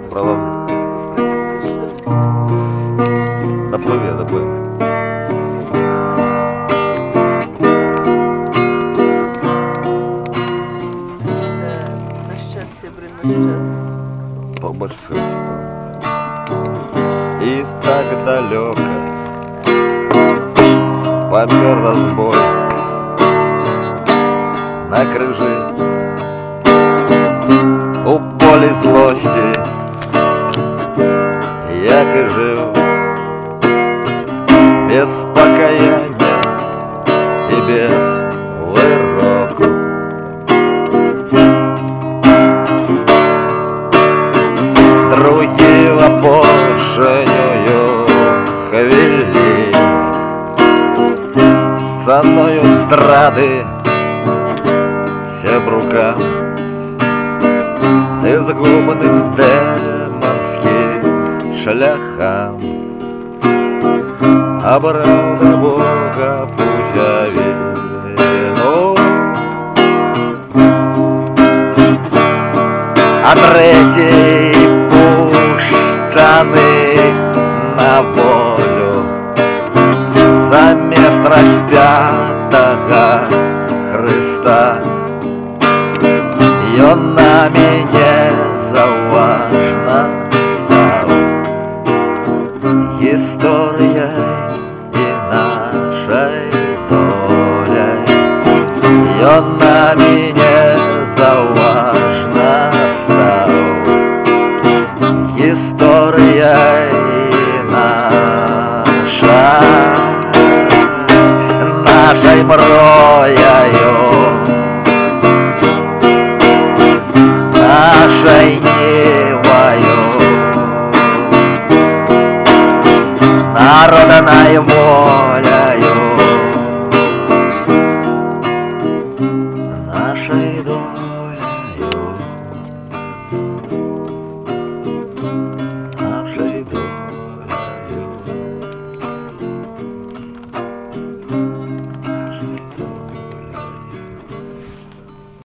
правда. Доплив. На щастя, на щастя. Побач с Христом. И так далеко помер разбой на крыже у боли злости, як и жив без покаяния и без вироку. Другие обошеною хвилі ценою здради сябрука і згубленим демонським шляхам обрав до Бога путявину. А третій пущаний на волю замість розп'ятого Христа. И он на меня заважно стал историей и нашей долей. И он на меня заважно стал историей нашей мрояю, нашей нивою, народа наему